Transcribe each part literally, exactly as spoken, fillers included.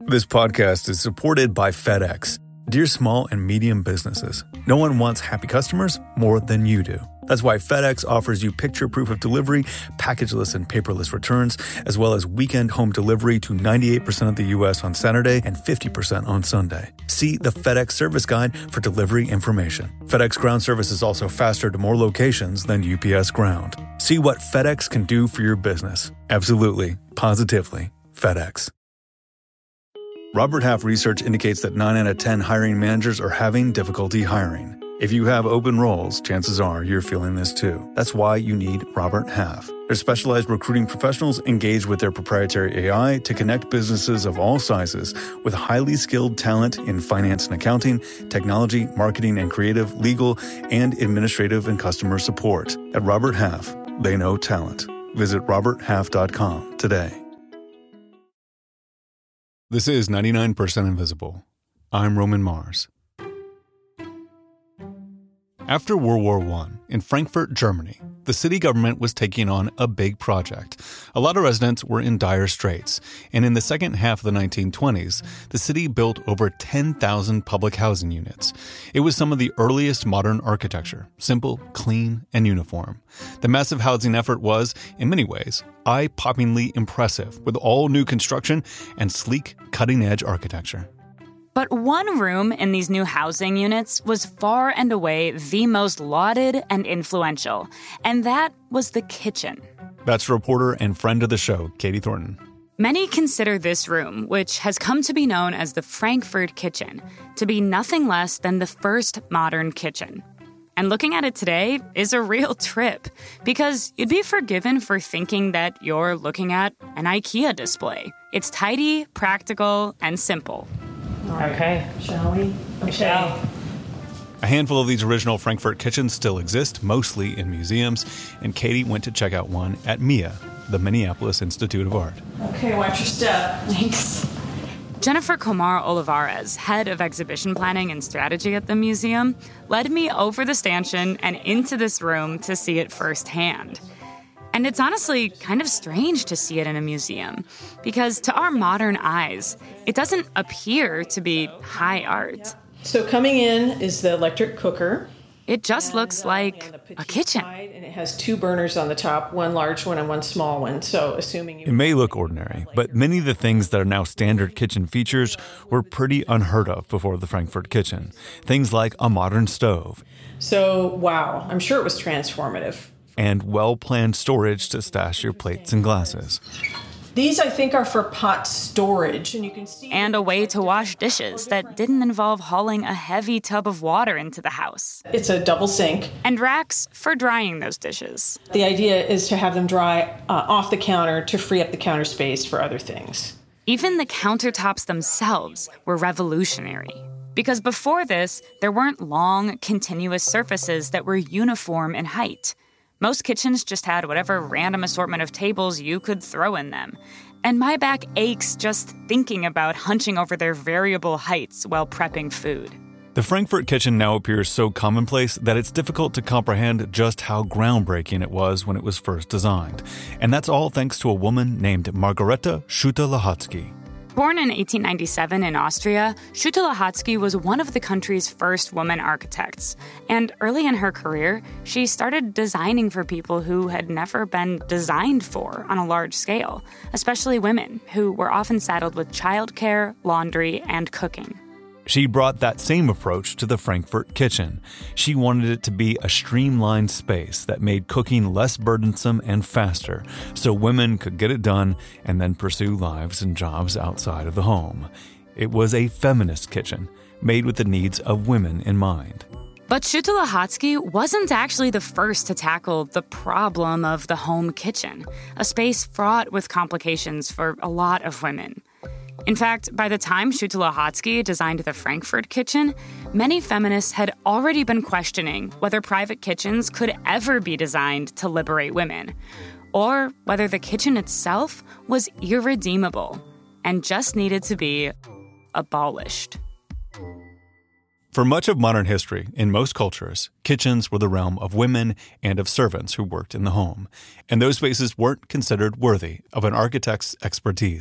This podcast is supported by FedEx. Dear small and medium businesses, no one wants happy customers more than you do. That's why FedEx offers you picture proof of delivery, packageless and paperless returns, as well as weekend home delivery to ninety-eight percent of the U S on Saturday and fifty percent on Sunday. See the FedEx service guide for delivery information. FedEx Ground service is also faster to more locations than U P S Ground. See what FedEx can do for your business. Absolutely, positively, FedEx. Robert Half research indicates that nine out of ten hiring managers are having difficulty hiring. If you have open roles, chances are you're feeling this too. That's why you need Robert Half. Their specialized recruiting professionals engage with their proprietary A I to connect businesses of all sizes with highly skilled talent in finance and accounting, technology, marketing and creative, legal, and administrative and customer support. At Robert Half, they know talent. Visit robert half dot com today. This is ninety-nine percent Invisible. I'm Roman Mars. After World War One, in Frankfurt, Germany, the city government was taking on a big project. A lot of residents were in dire straits, and in the second half of the nineteen twenties, the city built over ten thousand public housing units. It was some of the earliest modern architecture, simple, clean, and uniform. The massive housing effort was, in many ways, eye-poppingly impressive, with all new construction and sleek, cutting-edge architecture. But one room in these new housing units was far and away the most lauded and influential, and that was the kitchen. That's reporter and friend of the show, Katie Thornton. Many consider this room, which has come to be known as the Frankfurt Kitchen, to be nothing less than the first modern kitchen. And looking at it today is a real trip, because you'd be forgiven for thinking that you're looking at an IKEA display. It's tidy, practical, and simple. Okay. Shall we? We shall. A handful of these original Frankfurt kitchens still exist, mostly in museums, and Katie went to check out one at M I A, the Minneapolis Institute of Art. Okay, watch your step. Thanks. Jennifer Comar Olivares, head of exhibition planning and strategy at the museum, led me over the stanchion and into this room to see it firsthand. And it's honestly kind of strange to see it in a museum, because to our modern eyes, it doesn't appear to be high art. So coming in is the electric cooker. It just looks like a kitchen. And it has two burners on the top, one large one and one small one. So assuming you... It may look ordinary, but many of the things that are now standard kitchen features were pretty unheard of before the Frankfurt kitchen. Things like a modern stove. So, wow, I'm sure it was transformative. And well-planned storage to stash your plates and glasses. These, I think, are for pot storage, and you can see... And a way to wash dishes that didn't involve hauling a heavy tub of water into the house. It's a double sink. And racks for drying those dishes. The idea is to have them dry uh, off the counter to free up the counter space for other things. Even the countertops themselves were revolutionary. Because before this, there weren't long, continuous surfaces that were uniform in height. Most kitchens just had whatever random assortment of tables you could throw in them. And my back aches just thinking about hunching over their variable heights while prepping food. The Frankfurt kitchen now appears so commonplace that it's difficult to comprehend just how groundbreaking it was when it was first designed. And that's all thanks to a woman named Margareta Schutte-Lahotzky. Born in eighteen ninety-seven in Austria, Schutte-Lahotzky was one of the country's first women architects. And early in her career, she started designing for people who had never been designed for on a large scale, especially women, who were often saddled with childcare, laundry, and cooking. She brought that same approach to the Frankfurt kitchen. She wanted it to be a streamlined space that made cooking less burdensome and faster, so women could get it done and then pursue lives and jobs outside of the home. It was a feminist kitchen, made with the needs of women in mind. But Schutte-Lahotzky wasn't actually the first to tackle the problem of the home kitchen, a space fraught with complications for a lot of women. In fact, by the time Schutte-Lahotzky designed the Frankfurt kitchen, many feminists had already been questioning whether private kitchens could ever be designed to liberate women, or whether the kitchen itself was irredeemable and just needed to be abolished. For much of modern history, in most cultures, kitchens were the realm of women and of servants who worked in the home, and those spaces weren't considered worthy of an architect's expertise.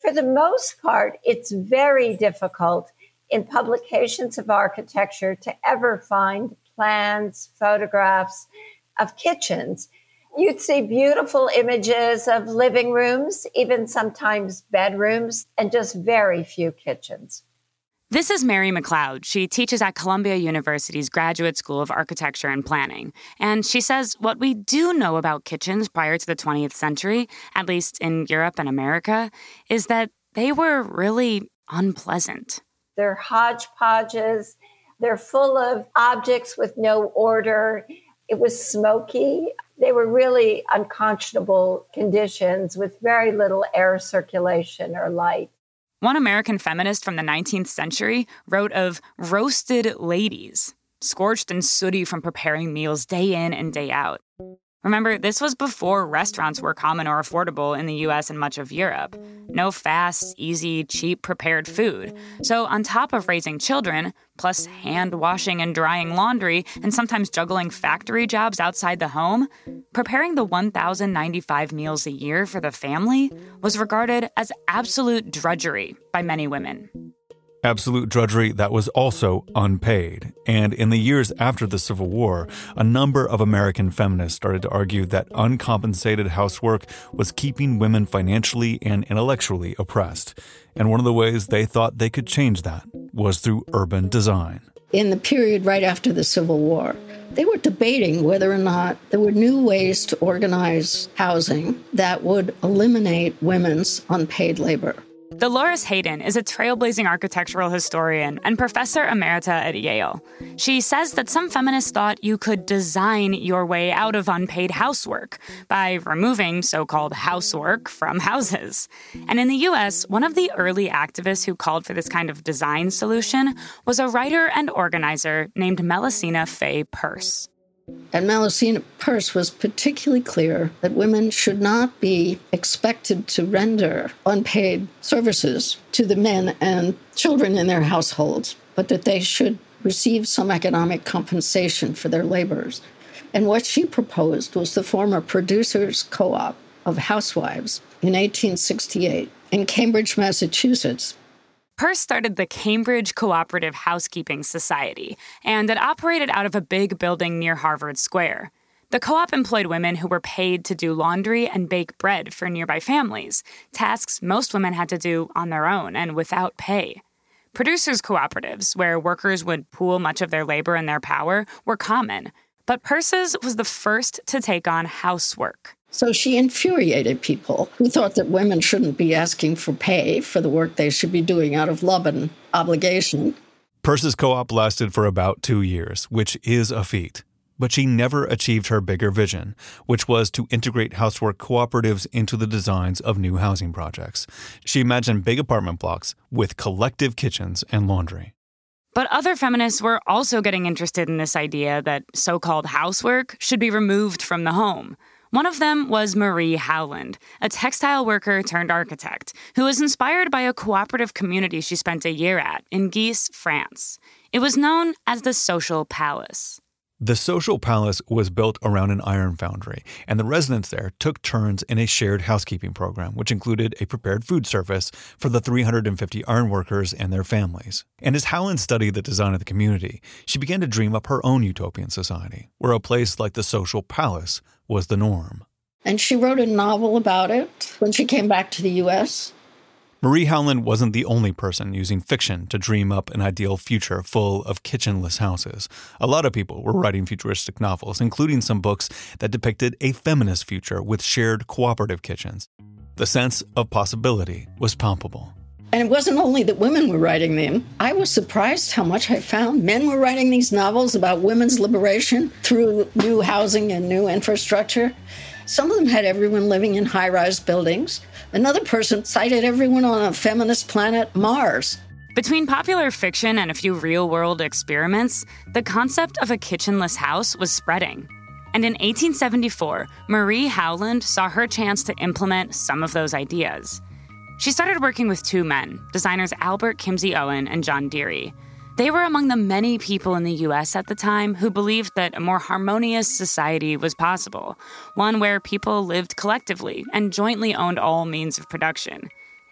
For the most part, it's very difficult in publications of architecture to ever find plans, photographs of kitchens. You'd see beautiful images of living rooms, even sometimes bedrooms, and just very few kitchens. This is Mary McLeod. She teaches at Columbia University's Graduate School of Architecture and Planning. And she says what we do know about kitchens prior to the twentieth century, at least in Europe and America, is that they were really unpleasant. They're hodgepodges. They're full of objects with no order. It was smoky. They were really unconscionable conditions with very little air circulation or light. One American feminist from the nineteenth century wrote of roasted ladies, scorched and sooty from preparing meals day in and day out. Remember, this was before restaurants were common or affordable in the U S and much of Europe. No fast, easy, cheap prepared food. So on top of raising children, plus hand washing and drying laundry, and sometimes juggling factory jobs outside the home, preparing the one thousand ninety-five meals a year for the family was regarded as absolute drudgery by many women. Absolute drudgery that was also unpaid. And in the years after the Civil War, a number of American feminists started to argue that uncompensated housework was keeping women financially and intellectually oppressed. And one of the ways they thought they could change that was through urban design. In the period right after the Civil War, they were debating whether or not there were new ways to organize housing that would eliminate women's unpaid labor. Dolores Hayden is a trailblazing architectural historian and professor emerita at Yale. She says that some feminists thought you could design your way out of unpaid housework by removing so-called housework from houses. And in the U S, one of the early activists who called for this kind of design solution was a writer and organizer named Melusina Fay Peirce. And Melusina Peirce was particularly clear that women should not be expected to render unpaid services to the men and children in their households, but that they should receive some economic compensation for their labors. And what she proposed was to form a producers' co-op of housewives in eighteen sixty-eight in Cambridge, Massachusetts. Peirce started the Cambridge Cooperative Housekeeping Society, and it operated out of a big building near Harvard Square. The co-op employed women who were paid to do laundry and bake bread for nearby families, tasks most women had to do on their own and without pay. Producers' cooperatives, where workers would pool much of their labor and their power, were common, but Peirce's was the first to take on housework. So she infuriated people who thought that women shouldn't be asking for pay for the work they should be doing out of love and obligation. Peirce's co-op lasted for about two years, which is a feat. But she never achieved her bigger vision, which was to integrate housework cooperatives into the designs of new housing projects. She imagined big apartment blocks with collective kitchens and laundry. But other feminists were also getting interested in this idea that so-called housework should be removed from the home. One of them was Marie Howland, a textile worker turned architect, who was inspired by a cooperative community she spent a year at in Guise, France. It was known as the Social Palace. The Social Palace was built around an iron foundry, and the residents there took turns in a shared housekeeping program, which included a prepared food service for the three hundred fifty iron workers and their families. And as Howland studied the design of the community, she began to dream up her own utopian society, where a place like the Social Palace was the norm. And she wrote a novel about it when she came back to the U S Marie Howland wasn't the only person using fiction to dream up an ideal future full of kitchenless houses. A lot of people were writing futuristic novels, including some books that depicted a feminist future with shared cooperative kitchens. The sense of possibility was palpable. And it wasn't only that women were writing them. I was surprised how much I found men were writing these novels about women's liberation through new housing and new infrastructure. Some of them had everyone living in high-rise buildings. Another person cited everyone on a feminist planet Mars. Between popular fiction and a few real-world experiments, the concept of a kitchenless house was spreading. And in eighteen seventy-four, Marie Howland saw her chance to implement some of those ideas. She started working with two men, designers Albert Kimsey Owen and John Deary. They were among the many people in the U S at the time who believed that a more harmonious society was possible, one where people lived collectively and jointly owned all means of production.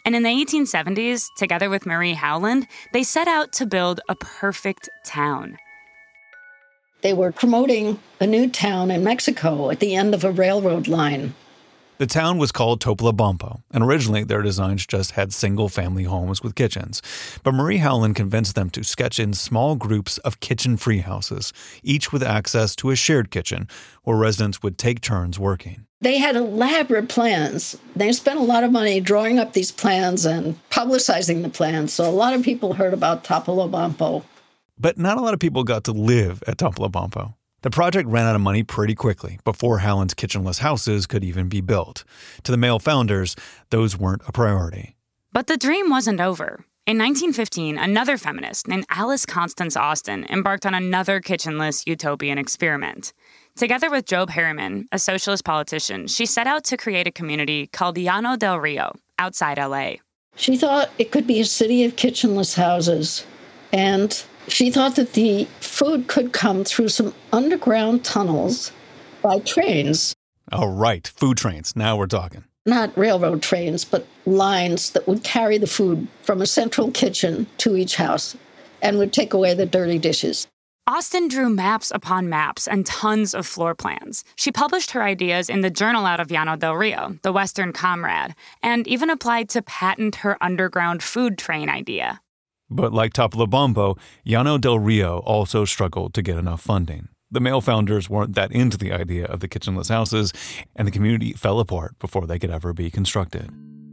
And in the eighteen seventies, together with Marie Howland, they set out to build a perfect town. They were promoting a new town in Mexico at the end of a railroad line. The town was called Topolobampo, and originally their designs just had single-family homes with kitchens. But Marie Howland convinced them to sketch in small groups of kitchen-free houses, each with access to a shared kitchen, where residents would take turns working. They had elaborate plans. They spent a lot of money drawing up these plans and publicizing the plans, so a lot of people heard about Topolobampo. But not a lot of people got to live at Topolobampo. The project ran out of money pretty quickly, before Howland's kitchenless houses could even be built. To the male founders, those weren't a priority. But the dream wasn't over. In nineteen fifteen, another feminist named Alice Constance Austin embarked on another kitchenless utopian experiment. Together with Jobe Harriman, a socialist politician, she set out to create a community called Llano del Rio, outside L A. She thought it could be a city of kitchenless houses, and she thought that the food could come through some underground tunnels by trains. Oh, right. Food trains. Now we're talking. Not railroad trains, but lines that would carry the food from a central kitchen to each house and would take away the dirty dishes. Austin drew maps upon maps and tons of floor plans. She published her ideas in the Journal out of Llano del Rio, the Western Comrade, and even applied to patent her underground food train idea. But like Topolobampo, Llano del Rio also struggled to get enough funding. The male founders weren't that into the idea of the kitchenless houses, and the community fell apart before they could ever be constructed.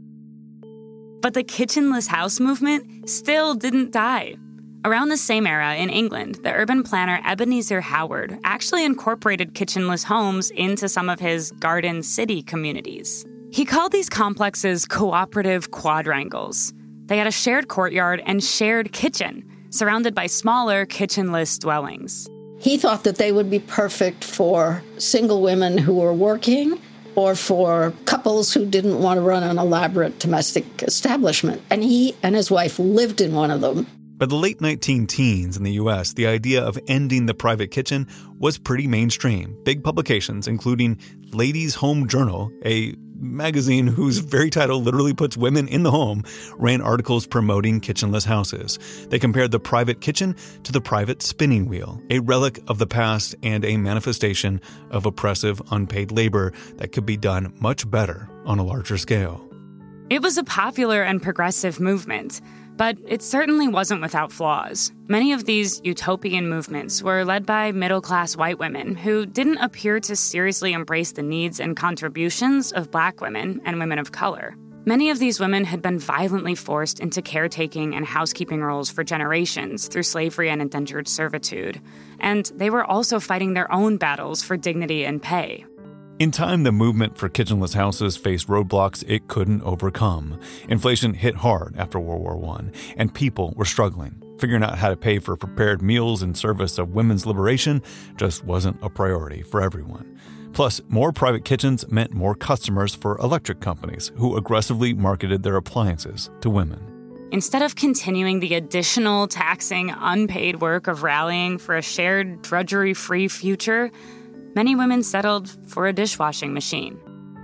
But the kitchenless house movement still didn't die. Around the same era in England, the urban planner Ebenezer Howard actually incorporated kitchenless homes into some of his garden city communities. He called these complexes cooperative quadrangles. They had a shared courtyard and shared kitchen, surrounded by smaller kitchenless dwellings. He thought that they would be perfect for single women who were working or for couples who didn't want to run an elaborate domestic establishment. And he and his wife lived in one of them. By the late nineteen teens in the U S, the idea of ending the private kitchen was pretty mainstream. Big publications, including Ladies' Home Journal, a magazine whose very title literally puts women in the home, ran articles promoting kitchenless houses. They compared the private kitchen to the private spinning wheel, a relic of the past and a manifestation of oppressive unpaid labor that could be done much better on a larger scale. It was a popular and progressive movement, but it certainly wasn't without flaws. Many of these utopian movements were led by middle-class white women who didn't appear to seriously embrace the needs and contributions of Black women and women of color. Many of these women had been violently forced into caretaking and housekeeping roles for generations through slavery and indentured servitude, and they were also fighting their own battles for dignity and pay. In time, the movement for kitchenless houses faced roadblocks it couldn't overcome. Inflation hit hard after World War One, and people were struggling. Figuring out how to pay for prepared meals in service of women's liberation just wasn't a priority for everyone. Plus, more private kitchens meant more customers for electric companies who aggressively marketed their appliances to women. Instead of continuing the additional taxing, unpaid work of rallying for a shared, drudgery-free future, many women settled for a dishwashing machine.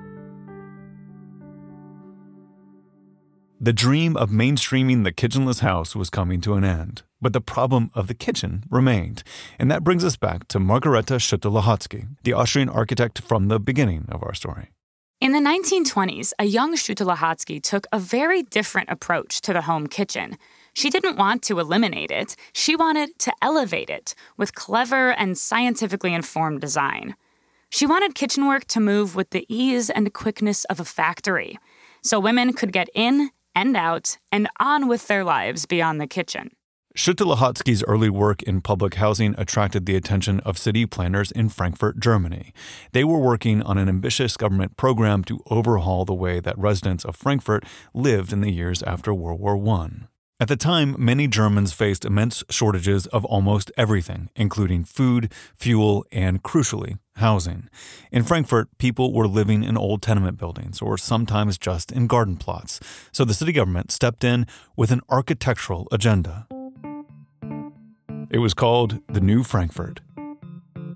The dream of mainstreaming the kitchenless house was coming to an end, but the problem of the kitchen remained. And that brings us back to Margareta Schutte-Lahotzky, the Austrian architect from the beginning of our story. In the nineteen twenties, a young Schutte-Lahotzky took a very different approach to the home kitchen. She didn't want to eliminate it. She wanted to elevate it with clever and scientifically informed design. She wanted kitchen work to move with the ease and quickness of a factory, so women could get in and out and on with their lives beyond the kitchen. Schutte-Lahotzky's early work in public housing attracted the attention of city planners in Frankfurt, Germany. They were working on an ambitious government program to overhaul the way that residents of Frankfurt lived in the years after World War One. At the time, many Germans faced immense shortages of almost everything, including food, fuel, and, crucially, housing. In Frankfurt, people were living in old tenement buildings or sometimes just in garden plots, so the city government stepped in with an architectural agenda. It was called the New Frankfurt.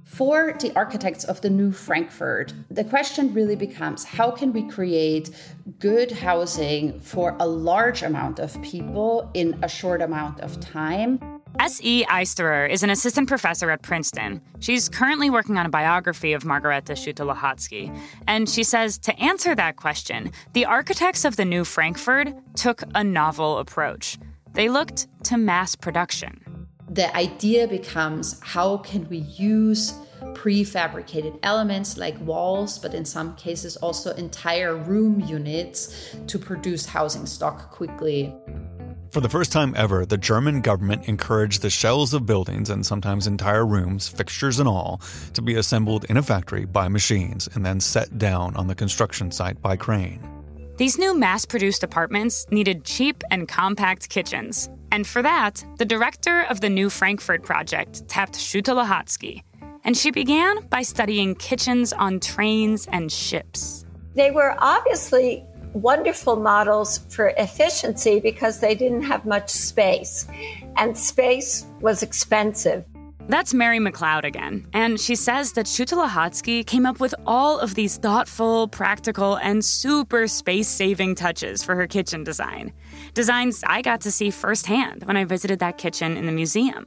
For the architects of the New Frankfurt, the question really becomes, how can we create good housing for a large amount of people in a short amount of time? S E Eisterer is an assistant professor at Princeton. She's currently working on a biography of Margareta Schulte-Lahotsky. And she says to answer that question, the architects of the New Frankfurt took a novel approach. They looked to mass production. The idea becomes, how can we use prefabricated elements like walls, but in some cases also entire room units, to produce housing stock quickly. For the first time ever, the German government encouraged the shells of buildings and sometimes entire rooms, fixtures and all, to be assembled in a factory by machines and then set down on the construction site by crane. These new mass-produced apartments needed cheap and compact kitchens. And for that, the director of the New Frankfurt project tapped Schulte-Lahotsky. And she began by studying kitchens on trains and ships. They were obviously wonderful models for efficiency because they didn't have much space, and space was expensive. That's Mary McLeod again, and she says that Schulte-Lahotsky came up with all of these thoughtful, practical, and super space-saving touches for her kitchen design. Designs I got to see firsthand when I visited that kitchen in the museum.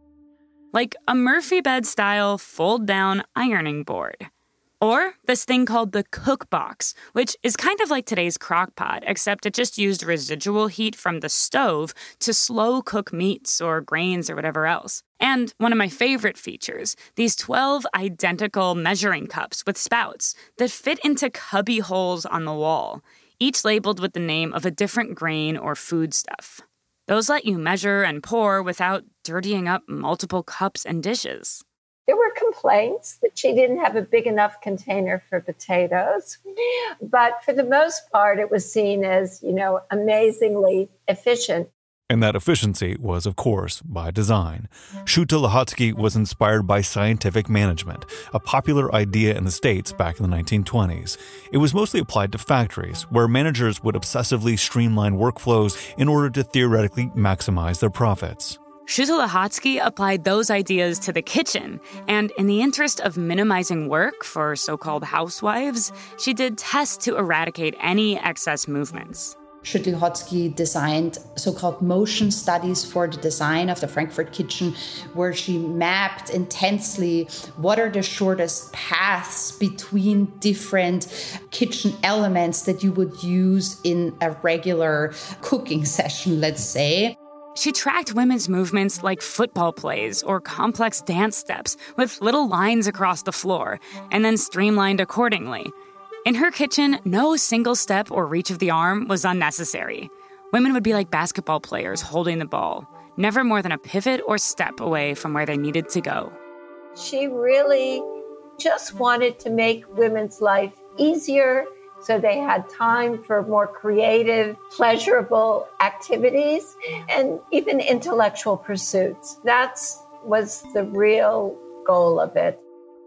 Like a Murphy bed-style fold-down ironing board. Or this thing called the cook box, which is kind of like today's crock pot, except it just used residual heat from the stove to slow cook meats or grains or whatever else. And one of my favorite features, these twelve identical measuring cups with spouts that fit into cubby holes on the wall, each labeled with the name of a different grain or foodstuff. Those let you measure and pour without dirtying up multiple cups and dishes. There were complaints that she didn't have a big enough container for potatoes. But for the most part, it was seen as, you know, amazingly efficient. And that efficiency was, of course, by design. Schulte-Lahotsky was inspired by scientific management, a popular idea in the States back in the nineteen twenties. It was mostly applied to factories, where managers would obsessively streamline workflows in order to theoretically maximize their profits. Schulte-Lahotsky applied those ideas to the kitchen, and in the interest of minimizing work for so-called housewives, she did tests to eradicate any excess movements. Schulte-Lahotsky designed so-called motion studies for the design of the Frankfurt kitchen, where she mapped intensely what are the shortest paths between different kitchen elements that you would use in a regular cooking session, let's say. She tracked women's movements like football plays or complex dance steps with little lines across the floor, and then streamlined accordingly. In her kitchen, no single step or reach of the arm was unnecessary. Women would be like basketball players holding the ball, never more than a pivot or step away from where they needed to go. She really just wanted to make women's life easier, so they had time for more creative, pleasurable activities and even intellectual pursuits. That was the real goal of it.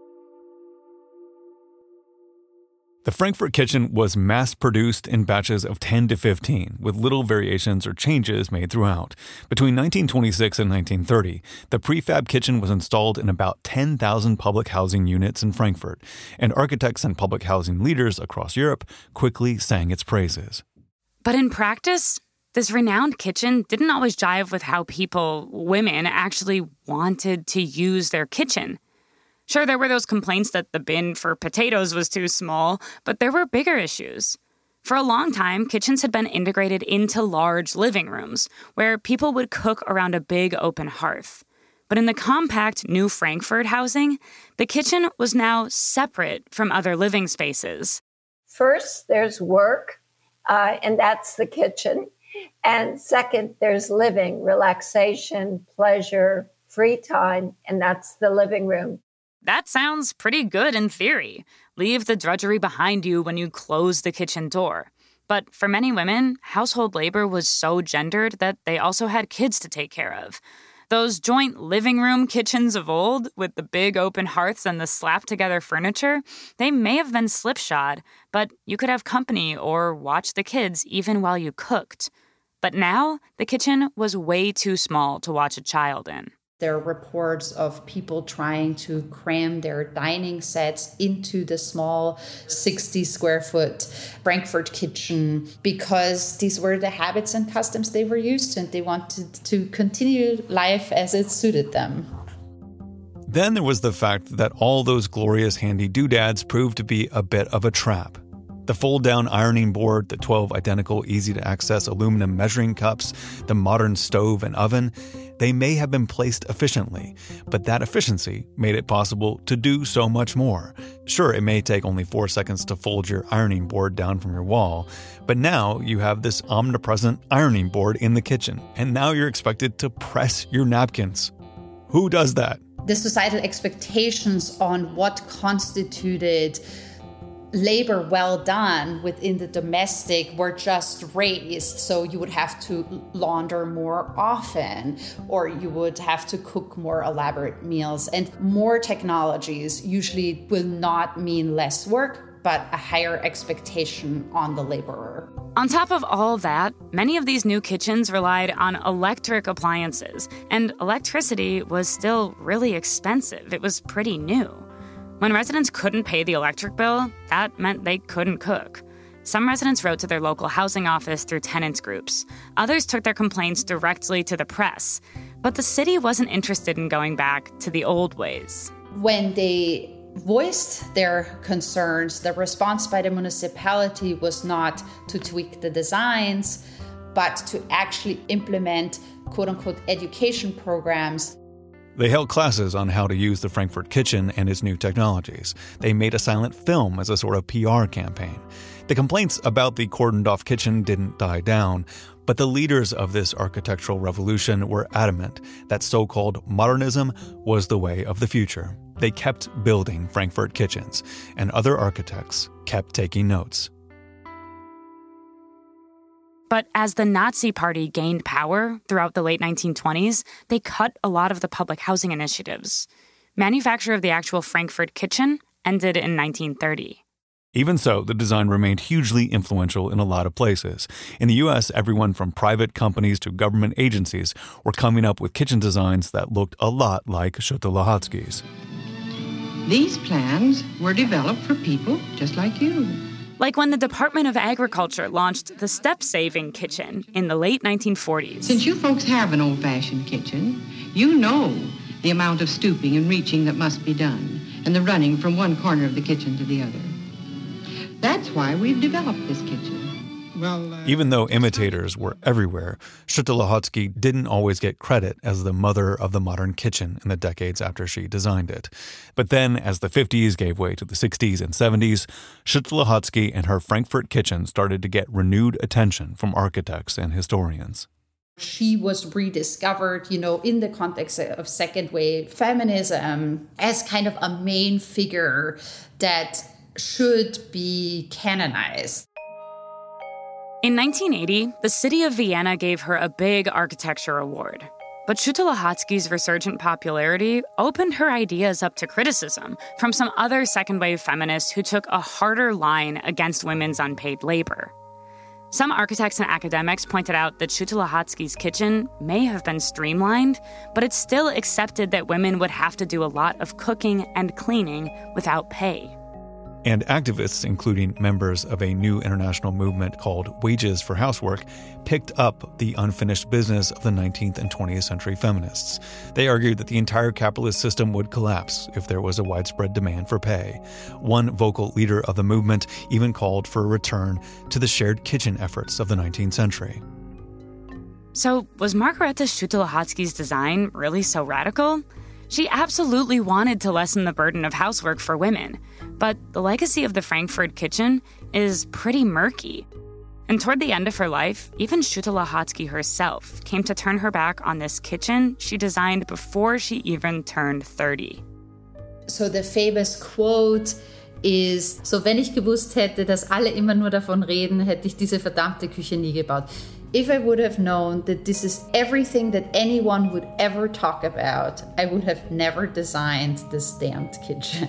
The Frankfurt kitchen was mass-produced in batches of ten to fifteen, with little variations or changes made throughout. Between nineteen twenty-six and nineteen thirty, the prefab kitchen was installed in about ten thousand public housing units in Frankfurt, and architects and public housing leaders across Europe quickly sang its praises. But in practice, this renowned kitchen didn't always jive with how people, women, actually wanted to use their kitchen. Sure, there were those complaints that the bin for potatoes was too small, but there were bigger issues. For a long time, kitchens had been integrated into large living rooms, where people would cook around a big open hearth. But in the compact New Frankfurt housing, the kitchen was now separate from other living spaces. First, there's work, uh, and that's the kitchen. And second, there's living, relaxation, pleasure, free time, and that's the living room. That sounds pretty good in theory. Leave the drudgery behind you when you close the kitchen door. But for many women, household labor was so gendered that they also had kids to take care of. Those joint living room kitchens of old, with the big open hearths and the slapped-together furniture, they may have been slipshod, but you could have company or watch the kids even while you cooked. But now, the kitchen was way too small to watch a child in. There are reports of people trying to cram their dining sets into the small sixty square foot Frankfurt kitchen because these were the habits and customs they were used to, and they wanted to continue life as it suited them. Then there was the fact that all those glorious handy doodads proved to be a bit of a trap. The fold-down ironing board, the twelve identical easy-to-access aluminum measuring cups, the modern stove and oven, they may have been placed efficiently, but that efficiency made it possible to do so much more. Sure, it may take only four seconds to fold your ironing board down from your wall, but now you have this omnipresent ironing board in the kitchen, and now you're expected to press your napkins. Who does that? The societal expectations on what constituted labor well done within the domestic were just raised. So you would have to launder more often, or you would have to cook more elaborate meals. And more technologies usually will not mean less work, but a higher expectation on the laborer. On top of all that, many of these new kitchens relied on electric appliances, and electricity was still really expensive. It was pretty new. When residents couldn't pay the electric bill, that meant they couldn't cook. Some residents wrote to their local housing office through tenants groups. Others took their complaints directly to the press. But the city wasn't interested in going back to the old ways. When they voiced their concerns, the response by the municipality was not to tweak the designs, but to actually implement quote-unquote education programs. They held classes on how to use the Frankfurt kitchen and its new technologies. They made a silent film as a sort of P R campaign. The complaints about the cordoned-off kitchen didn't die down, but the leaders of this architectural revolution were adamant that so-called modernism was the way of the future. They kept building Frankfurt kitchens, and other architects kept taking notes. But as the Nazi Party gained power throughout the late nineteen twenties, they cut a lot of the public housing initiatives. Manufacture of the actual Frankfurt kitchen ended in nineteen thirty. Even so, the design remained hugely influential in a lot of places. In the U S, everyone from private companies to government agencies were coming up with kitchen designs that looked a lot like Schütte-Lahotzky's. These plans were developed for people just like you. Like when the Department of Agriculture launched the step-saving kitchen in the late nineteen forties. Since you folks have an old-fashioned kitchen, you know the amount of stooping and reaching that must be done, and the running from one corner of the kitchen to the other. That's why we've developed this kitchen. Well, uh, Even though imitators were everywhere, Schütte-Lahotzky didn't always get credit as the mother of the modern kitchen in the decades after she designed it. But then, as the fifties gave way to the sixties and seventies, Schütte-Lahotzky and her Frankfurt kitchen started to get renewed attention from architects and historians. She was rediscovered, you know, in the context of second wave feminism as kind of a main figure that should be canonized. In nineteen eighty, the city of Vienna gave her a big architecture award. But Schütte-Lahotzky's resurgent popularity opened her ideas up to criticism from some other second-wave feminists who took a harder line against women's unpaid labor. Some architects and academics pointed out that Schütte-Lahotzky's kitchen may have been streamlined, but it's still accepted that women would have to do a lot of cooking and cleaning without pay. And activists, including members of a new international movement called Wages for Housework, picked up the unfinished business of the nineteenth and twentieth century feminists. They argued that the entire capitalist system would collapse if there was a widespread demand for pay. One vocal leader of the movement even called for a return to the shared kitchen efforts of the nineteenth century. So, was Margareta Schütte-Lahotzky's design really so radical? She absolutely wanted to lessen the burden of housework for women, but the legacy of the Frankfurt kitchen is pretty murky. And toward the end of her life, even Schütte-Lahotzky herself came to turn her back on this kitchen she designed before she even turned thirty. So the famous quote is, so wenn ich gewusst hätte, dass alle immer nur davon reden, hätte ich diese verdammte Küche nie gebaut. If I would have known that this is everything that anyone would ever talk about, I would have never designed this damned kitchen.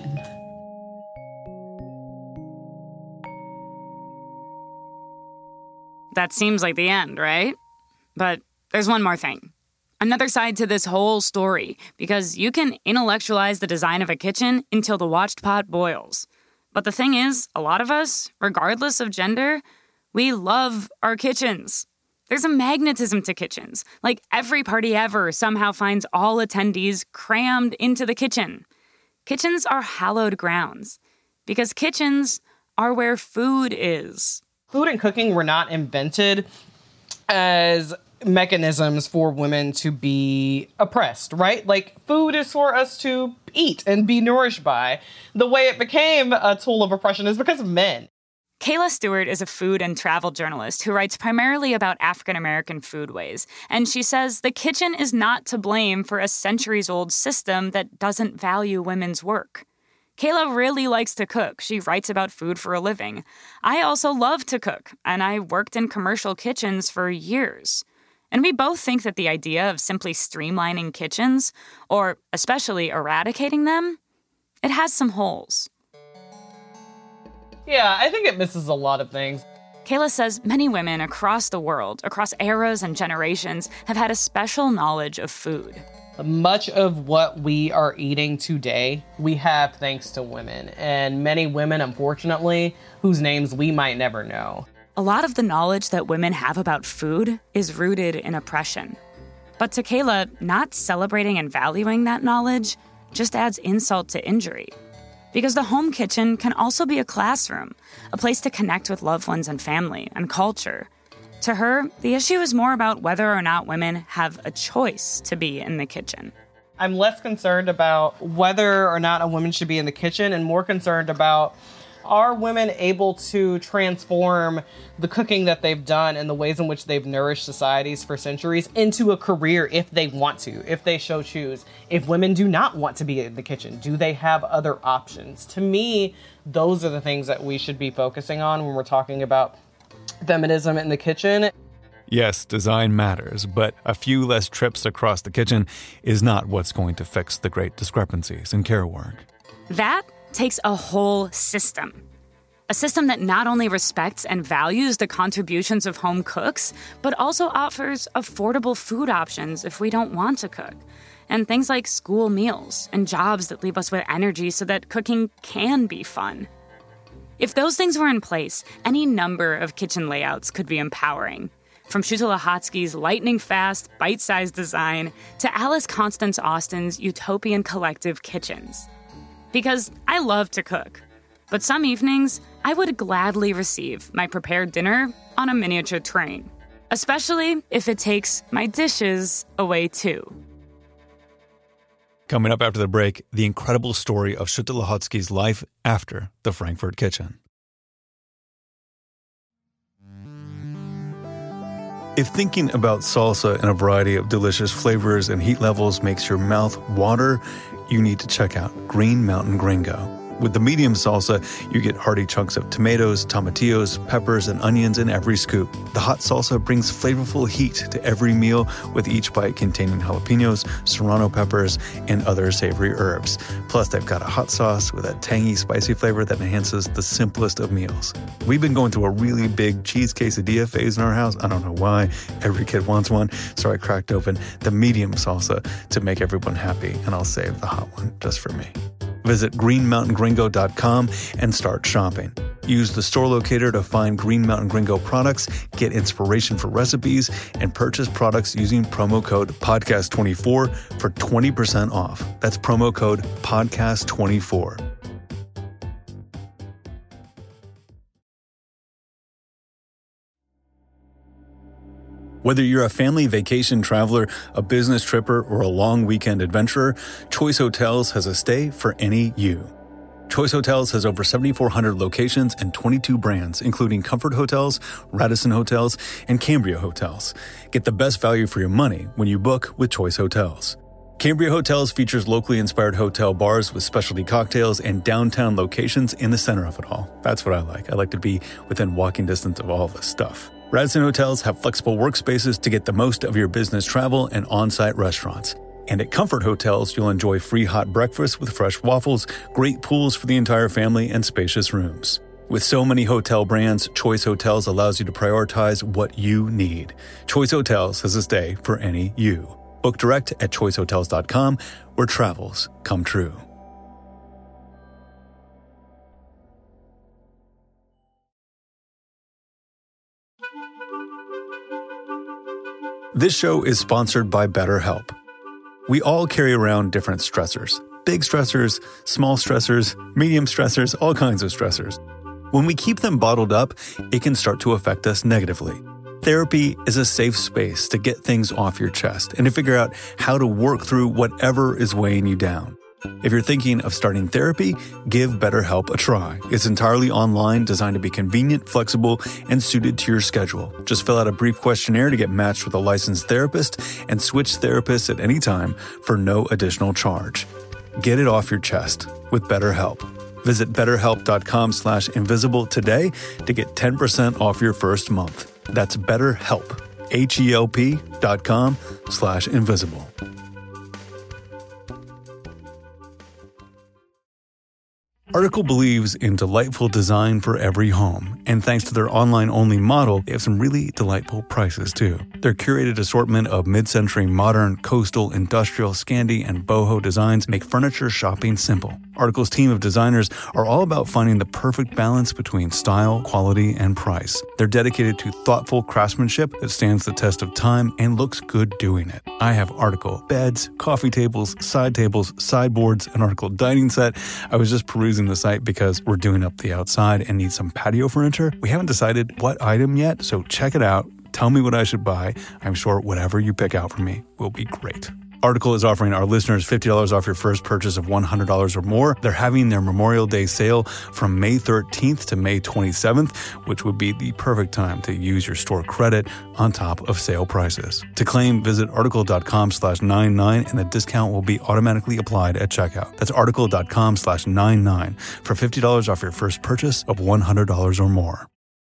That seems like the end, right? But there's one more thing. Another side to this whole story, because you can intellectualize the design of a kitchen until the watched pot boils. But the thing is, a lot of us, regardless of gender, we love our kitchens. There's a magnetism to kitchens. Like every party ever somehow finds all attendees crammed into the kitchen. Kitchens are hallowed grounds, because kitchens are where food is. Food and cooking were not invented as mechanisms for women to be oppressed, right? Like, food is for us to eat and be nourished by. The way it became a tool of oppression is because of men. Kayla Stewart is a food and travel journalist who writes primarily about African-American foodways, and she says the kitchen is not to blame for a centuries-old system that doesn't value women's work. Kayla really likes to cook. She writes about food for a living. I also love to cook, and I worked in commercial kitchens for years. And we both think that the idea of simply streamlining kitchens, or especially eradicating them, it has some holes. Yeah, I think it misses a lot of things. Kayla says many women across the world, across eras and generations, have had a special knowledge of food. Much of what we are eating today, we have thanks to women, and many women, unfortunately, whose names we might never know. A lot of the knowledge that women have about food is rooted in oppression. But to Kayla, not celebrating and valuing that knowledge just adds insult to injury. Because the home kitchen can also be a classroom, a place to connect with loved ones and family and culture. To her, the issue is more about whether or not women have a choice to be in the kitchen. I'm less concerned about whether or not a woman should be in the kitchen and more concerned about, are women able to transform the cooking that they've done and the ways in which they've nourished societies for centuries into a career if they want to, if they so choose? If women do not want to be in the kitchen, do they have other options? To me, those are the things that we should be focusing on when we're talking about feminism in the kitchen. Yes, design matters, but a few less trips across the kitchen is not what's going to fix the great discrepancies in care work. That takes a whole system. A system that not only respects and values the contributions of home cooks, but also offers affordable food options if we don't want to cook. And things like school meals and jobs that leave us with energy so that cooking can be fun. If those things were in place, any number of kitchen layouts could be empowering. From Shuta Lahotsky's lightning-fast, bite-sized design to Alice Constance Austin's utopian collective kitchens. Because I love to cook, but some evenings I would gladly receive my prepared dinner on a miniature train, especially if it takes my dishes away too. Coming up after the break, the incredible story of Shuta Lahotsky's life after the Frankfurt Kitchen. If thinking about salsa in a variety of delicious flavors and heat levels makes your mouth water, you need to check out Green Mountain Gringo. With the medium salsa, you get hearty chunks of tomatoes, tomatillos, peppers, and onions in every scoop. The hot salsa brings flavorful heat to every meal, with each bite containing jalapenos, serrano peppers, and other savory herbs. Plus, they've got a hot sauce with a tangy, spicy flavor that enhances the simplest of meals. We've been going through a really big cheese quesadilla phase in our house. I don't know why. Every kid wants one, so I cracked open the medium salsa to make everyone happy, and I'll save the hot one just for me. Visit green mountain gringo dot com and start shopping. Use the store locator to find Green Mountain Gringo products, get inspiration for recipes, and purchase products using promo code podcast twenty-four for twenty percent off. That's promo code podcast twenty-four. Whether you're a family vacation traveler, a business tripper, or a long weekend adventurer, Choice Hotels has a stay for any you. Choice Hotels has over seven thousand four hundred locations and twenty-two brands, including Comfort Hotels, Radisson Hotels, and Cambria Hotels. Get the best value for your money when you book with Choice Hotels. Cambria Hotels features locally inspired hotel bars with specialty cocktails and downtown locations in the center of it all. That's what I like. I like to be within walking distance of all this stuff. Radisson Hotels have flexible workspaces to get the most of your business travel and on-site restaurants. And at Comfort Hotels, you'll enjoy free hot breakfast with fresh waffles, great pools for the entire family, and spacious rooms. With so many hotel brands, Choice Hotels allows you to prioritize what you need. Choice Hotels has a stay for any you. Book direct at choice hotels dot com, where travels come true. This show is sponsored by BetterHelp. We all carry around different stressors. Big stressors, small stressors, medium stressors, all kinds of stressors. When we keep them bottled up, it can start to affect us negatively. Therapy is a safe space to get things off your chest and to figure out how to work through whatever is weighing you down. If you're thinking of starting therapy, give BetterHelp a try. It's entirely online, designed to be convenient, flexible, and suited to your schedule. Just fill out a brief questionnaire to get matched with a licensed therapist and switch therapists at any time for no additional charge. Get it off your chest with BetterHelp. Visit betterhelp.com slash invisible today to get ten percent off your first month. That's BetterHelp, H-E-L-P dot com slash invisible. Article believes in delightful design for every home, and thanks to their online-only model, they have some really delightful prices too. Their curated assortment of mid-century modern, coastal, industrial, Scandi, and boho designs make furniture shopping simple. Article's team of designers are all about finding the perfect balance between style, quality, and price. They're dedicated to thoughtful craftsmanship that stands the test of time and looks good doing it. I have Article beds, coffee tables, side tables, sideboards, an Article dining set. I was just perusing the site because we're doing up the outside and need some patio furniture. We haven't decided what item yet, so check it out. Tell me what I should buy. I'm sure whatever you pick out for me will be great. Article is offering our listeners fifty dollars off your first purchase of one hundred dollars or more. They're having their Memorial Day sale from May thirteenth to May twenty-seventh, which would be the perfect time to use your store credit on top of sale prices. To claim, visit article.com slash 99 and the discount will be automatically applied at checkout. That's article.com slash 99 for fifty dollars off your first purchase of one hundred dollars or more.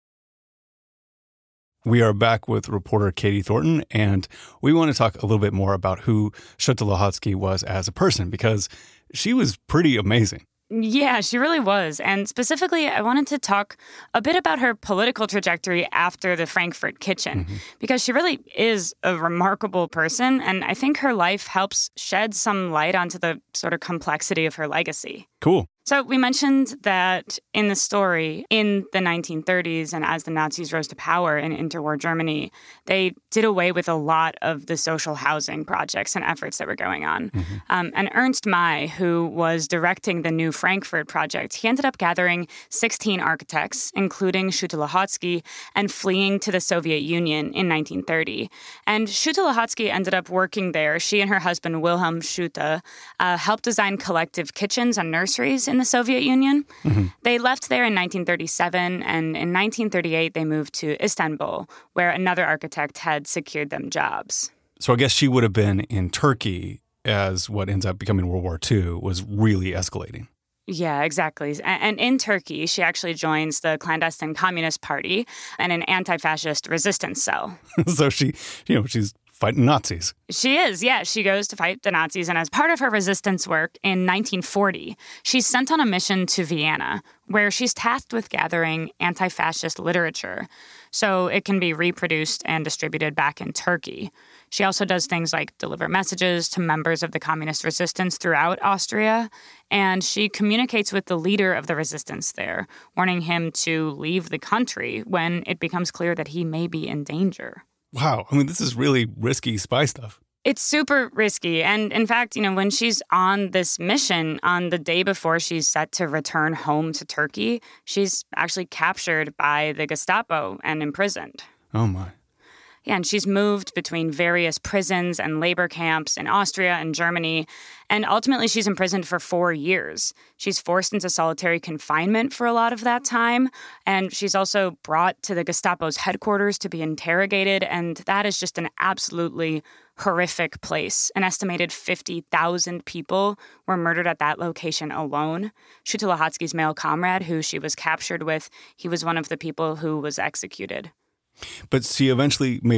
We are back with reporter Katie Thornton, and we want to talk a little bit more about who Jutta Lihotzky was as a person, because she was pretty amazing. Yeah, she really was. And specifically, I wanted to talk a bit about her political trajectory after the Frankfurt Kitchen, mm-hmm. because she really is a remarkable person, and I think her life helps shed some light onto the sort of complexity of her legacy. Cool. So we mentioned that in the story, in the nineteen thirties, and as the Nazis rose to power in interwar Germany, they did away with a lot of the social housing projects and efforts that were going on. Mm-hmm. Um, and Ernst May, who was directing the new Frankfurt project, he ended up gathering sixteen architects, including Jutta Lihotzky, and fleeing to the Soviet Union in nineteen thirty. And Jutta Lihotzky ended up working there. She and her husband, Wilhelm Jutta, uh, helped design collective kitchens and nurseries in the Soviet Union. Mm-hmm. They left there in nineteen thirty-seven, and in nineteen thirty-eight, they moved to Istanbul, where another architect had secured them jobs. So I guess she would have been in Turkey as what ends up becoming World War Two was really escalating. Yeah, exactly. And in Turkey, she actually joins the clandestine Communist Party and an anti-fascist resistance cell. So she, you know, she's fighting Nazis. She is, yeah. She goes to fight the Nazis, and as part of her resistance work in nineteen forty, she's sent on a mission to Vienna, where she's tasked with gathering anti-fascist literature so it can be reproduced and distributed back in Turkey. She also does things like deliver messages to members of the communist resistance throughout Austria, and she communicates with the leader of the resistance there, warning him to leave the country when it becomes clear that he may be in danger. Wow. I mean, this is really risky spy stuff. It's super risky. And in fact, you know, when she's on this mission, on the day before she's set to return home to Turkey, she's actually captured by the Gestapo and imprisoned. Oh, my. Yeah, and she's moved between various prisons and labor camps in Austria and Germany, and ultimately she's imprisoned for four years. She's forced into solitary confinement for a lot of that time, and she's also brought to the Gestapo's headquarters to be interrogated, and that is just an absolutely horrific place. An estimated fifty thousand people were murdered at that location alone. Jutta Lihotzky's male comrade, who she was captured with, he was one of the people who was executed. But she eventually made it out.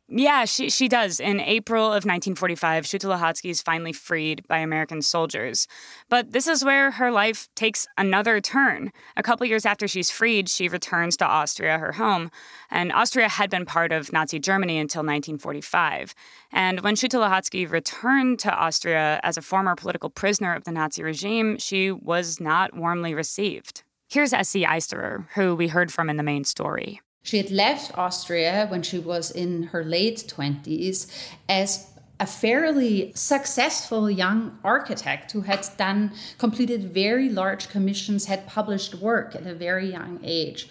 Yeah, she she does. In April of nineteen forty-five, Shuta-Lahatsky is finally freed by American soldiers. But this is where her life takes another turn. A couple years after she's freed, she returns to Austria, her home. And Austria had been part of Nazi Germany until nineteen forty-five. And when Shuta-Lahatsky returned to Austria as a former political prisoner of the Nazi regime, she was not warmly received. Here's Essie Eisterer, who we heard from in the main story. She had left Austria when she was in her late twenties as a fairly successful young architect who had done, completed very large commissions, had published work at a very young age.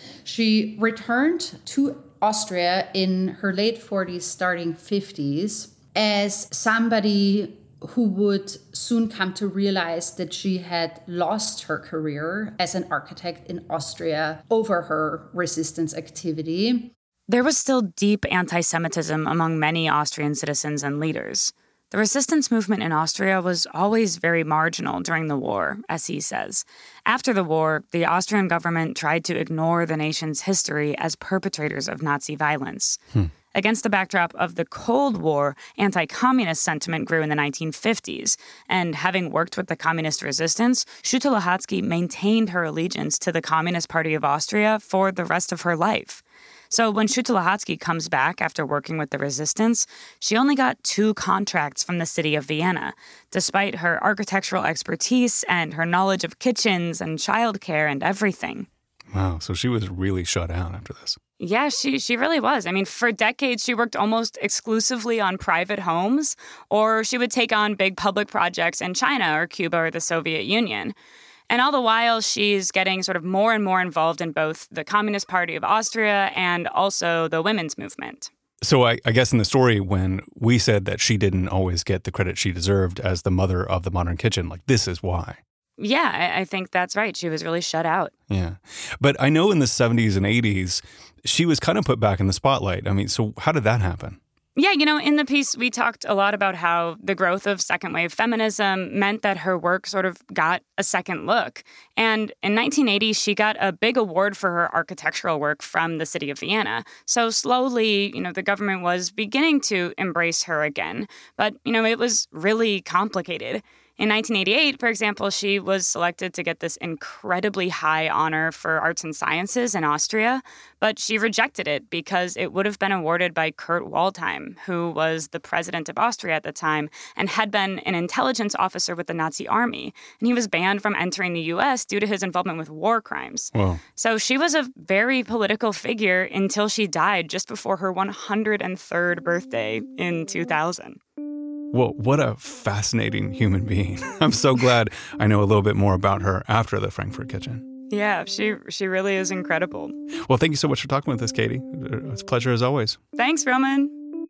She returned to Austria in her late forties, starting fifties, as somebody who would soon come to realize that she had lost her career as an architect in Austria over her resistance activity. There was still deep anti-Semitism among many Austrian citizens and leaders. The resistance movement in Austria was always very marginal during the war, Essie says. After the war, the Austrian government tried to ignore the nation's history as perpetrators of Nazi violence. Hmm. Against the backdrop of the Cold War, anti-communist sentiment grew in the nineteen fifties, and having worked with the communist resistance, Shuta-Lahatsky maintained her allegiance to the Communist Party of Austria for the rest of her life. So when Shuta-Lahatsky comes back after working with the resistance, she only got two contracts from the city of Vienna, despite her architectural expertise and her knowledge of kitchens and childcare and everything. Wow, so she was really shut out after this. Yeah, she she really was. I mean, for decades, she worked almost exclusively on private homes, or she would take on big public projects in China or Cuba or the Soviet Union. And all the while, she's getting sort of more and more involved in both the Communist Party of Austria and also the women's movement. So I, I guess in the story, when we said that she didn't always get the credit she deserved as the mother of the modern kitchen, like, this is why. Yeah, I, I think that's right. She was really shut out. Yeah. But I know in the seventies and eighties, she was kind of put back in the spotlight. I mean, so how did that happen? Yeah, you know, in the piece, we talked a lot about how the growth of second wave feminism meant that her work sort of got a second look. And in nineteen eighty, she got a big award for her architectural work from the city of Vienna. So slowly, you know, the government was beginning to embrace her again. But, you know, it was really complicated. In nineteen eighty-eight, for example, she was selected to get this incredibly high honor for arts and sciences in Austria, but she rejected it because it would have been awarded by Kurt Waldheim, who was the president of Austria at the time and had been an intelligence officer with the Nazi army. And he was banned from entering the U S due to his involvement with war crimes. Whoa. So she was a very political figure until she died just before her one hundred third birthday in two thousand. Well, what a fascinating human being. I'm so glad I know a little bit more about her after the Frankfurt Kitchen. Yeah, she she really is incredible. Well, thank you so much for talking with us, Katie. It's a pleasure as always. Thanks, Roman.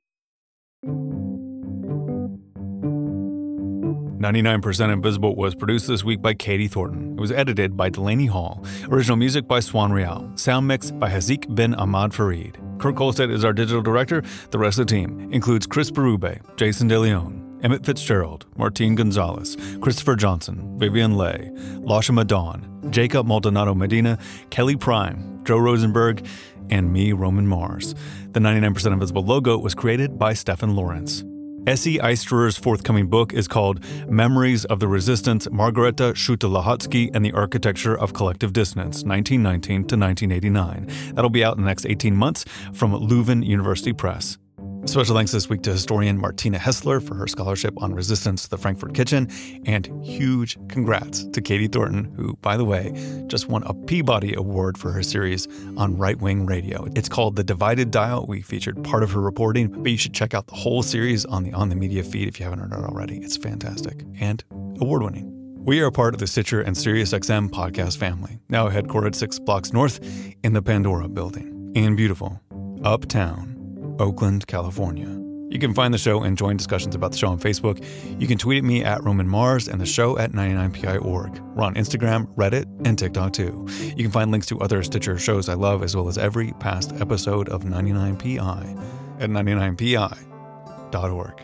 ninety-nine percent Invisible was produced this week by Katie Thornton. It was edited by Delaney Hall. Original music by Swan Real. Sound mix by Hazik bin Ahmad Farid. Kirk Kolstead is our digital director. The rest of the team includes Chris Berube, Jason DeLeon, Emmett Fitzgerald, Martine Gonzalez, Christopher Johnson, Vivian Leigh, Lasha Madon, Jacob Maldonado Medina, Kelly Prime, Joe Rosenberg, and me, Roman Mars. The ninety-nine percent Invisible logo was created by Stefan Lawrence. Essie Eisterer's forthcoming book is called Memories of the Resistance, Margareta Shuta-Lahatsky and the Architecture of Collective Dissonance, nineteen nineteen to nineteen eighty-nine. That'll be out in the next eighteen months from Leuven University Press. Special thanks this week to historian Martina Hessler for her scholarship on resistance to the Frankfurt Kitchen, and huge congrats to Katie Thornton, who, by the way, just won a Peabody Award for her series on right-wing radio. It's called The Divided Dial. We featured part of her reporting, but you should check out the whole series on the On the Media feed if you haven't heard it already. It's fantastic and award-winning. We are a part of the Stitcher and SiriusXM podcast family, now headquartered six blocks north in the Pandora building in beautiful Uptown Oakland, California. You can find the show and join discussions about the show on Facebook. You can tweet at me at Roman Mars and the show at ninety-nine P I dot org. We're on Instagram, Reddit, and TikTok too. You can find links to other Stitcher shows I love, as well as every past episode of ninety-nine P I at ninety-nine P I dot org.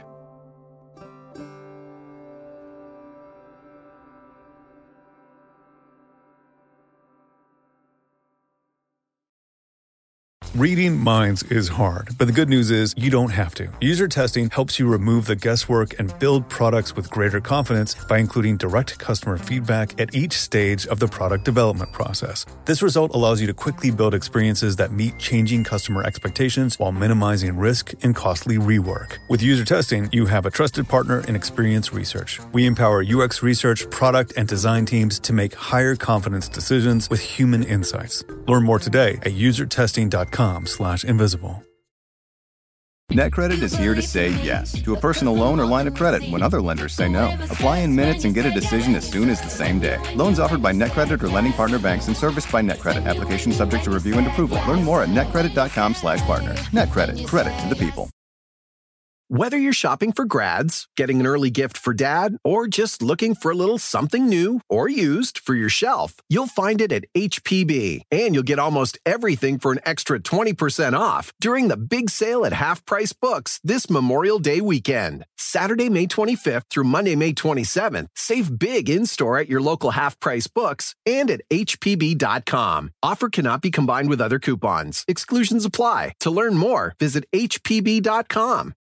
Reading minds is hard, but the good news is you don't have to. User testing helps you remove the guesswork and build products with greater confidence by including direct customer feedback at each stage of the product development process. This result allows you to quickly build experiences that meet changing customer expectations while minimizing risk and costly rework. With user testing, you have a trusted partner in Experience Research. We empower U X research, product, and design teams to make higher confidence decisions with human insights. Learn more today at usertesting.com slash invisible. NetCredit is here to say yes to a personal loan or line of credit when other lenders say no. Apply in minutes and get a decision as soon as the same day. Loans offered by NetCredit or lending partner banks and serviced by NetCredit. Application subject to review and approval. Learn more at netcredit.com slash partners. NetCredit. Credit to the people. Whether you're shopping for grads, getting an early gift for dad, or just looking for a little something new or used for your shelf, you'll find it at H P B. And you'll get almost everything for an extra twenty percent off during the big sale at Half Price Books this Memorial Day weekend. Saturday, May twenty-fifth through Monday, May twenty-seventh. Save big in-store at your local Half Price Books and at H P B dot com. Offer cannot be combined with other coupons. Exclusions apply. To learn more, visit H P B dot com.